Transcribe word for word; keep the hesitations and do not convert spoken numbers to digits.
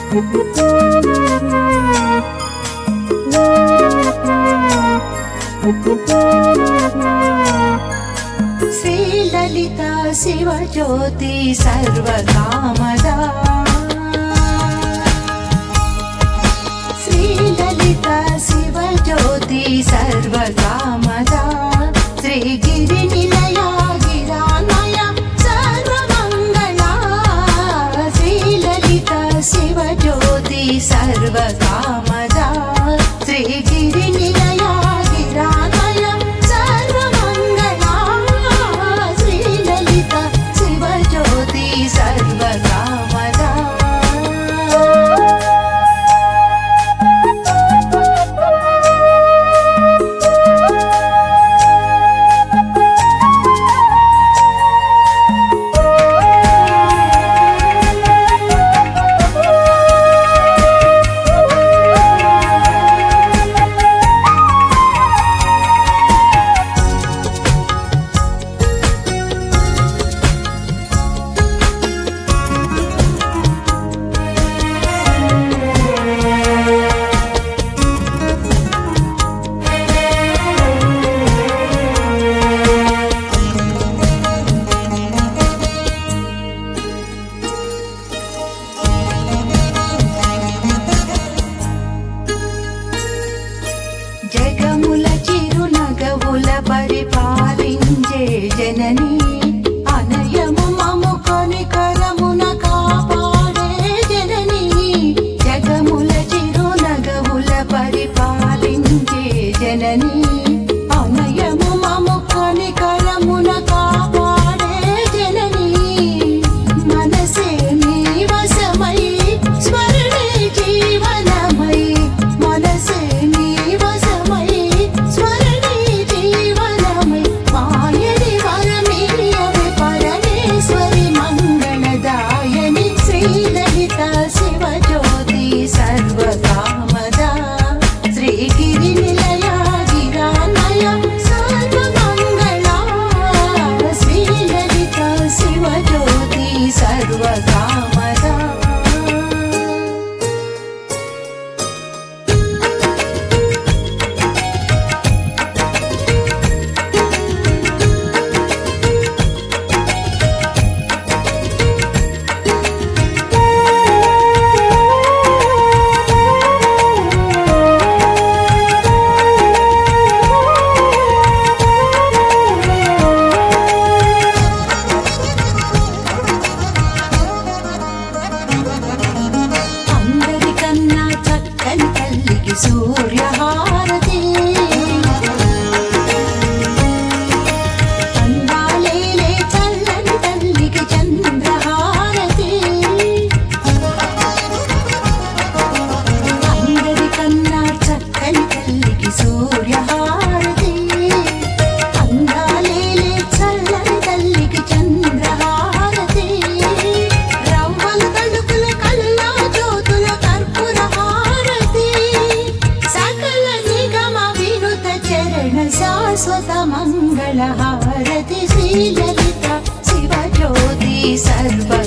శ్రీలలితా శివజ్యోతి సర్వకామదా శ్రీలలితా శివజ్యోతి సర్వకామదా శ్రీగిరి నిలయా గిరానయ సర్వమంగళా శ్రీలలితా శివజ్యోతి సర్వకామదా శ్రీగిరి నిలయా గిరానయ సర్వమంగళా శ్రీలలితా శివజ్యోతి సర్వకామదా జగముల చిరునగవుల పరిపాలించే జననీ అనయము మము కనికరమున కాపాడే జననీ జగముల చిరునగవుల పరిపాలించే జననీ అనయము మము కనికరమున కాపాడే జననీ మనసే నీ వశమై స్మరణే జీవనమై మనసే నీ సర్వకామదా శ్రీగిరి నిలయా గిరానయ సర్వమంగళా శ్రీలలితా శివజ్యోతి సర్వకామదా సూర్యహారతి అందాలేలే చల్లని తల్లికి చంద్రహారతి అందరికన్నా చక్కని తల్లికి సూర్యహారతి అందాలేలే చల్లని తల్లికి చంద్రహారతి రవ్వల తడుకుల కళ్ళ జ్యోతుల కర్పూర శాశ్వత మంగళ హారతి శ్రీలలితా శివజ్యోతి సర్వ